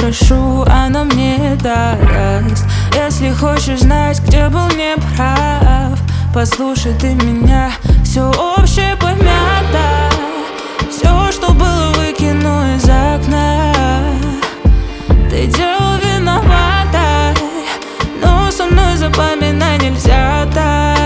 попрошу, она мне даст. Если хочешь знать, где был неправ, послушай ты меня, все общее помято. Все, что было, выкину из окна. Ты дело виновата, но со мной запоминать нельзя так.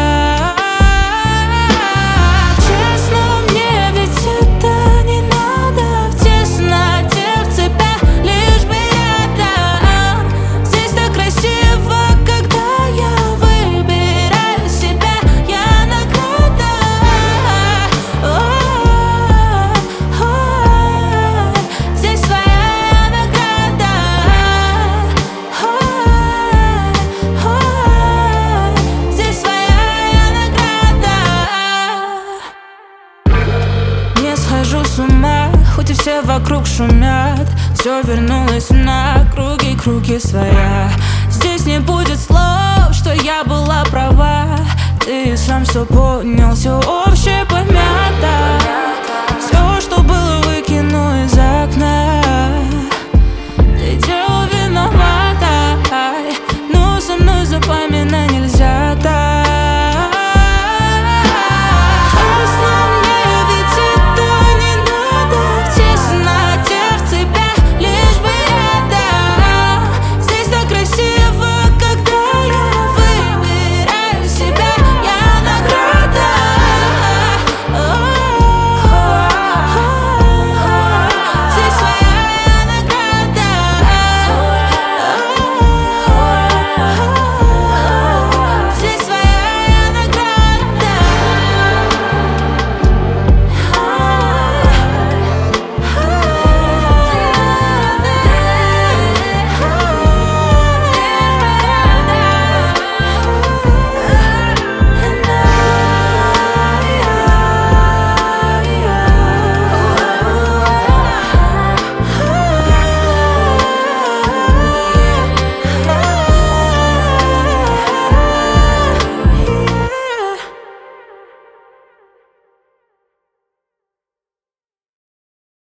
Честно, мне ведь это не надо. В тесноте вцепя, лишь бы рядом. Здесь так красиво, когда я выбираю себя. Я награда. Здесь твоя награда. Здесь твоя награда. Не схожу с ума, хоть и все вокруг шумят. Все вернулось на круги своя. Здесь не будет слов, что я была права. Ты сам все понял, все общее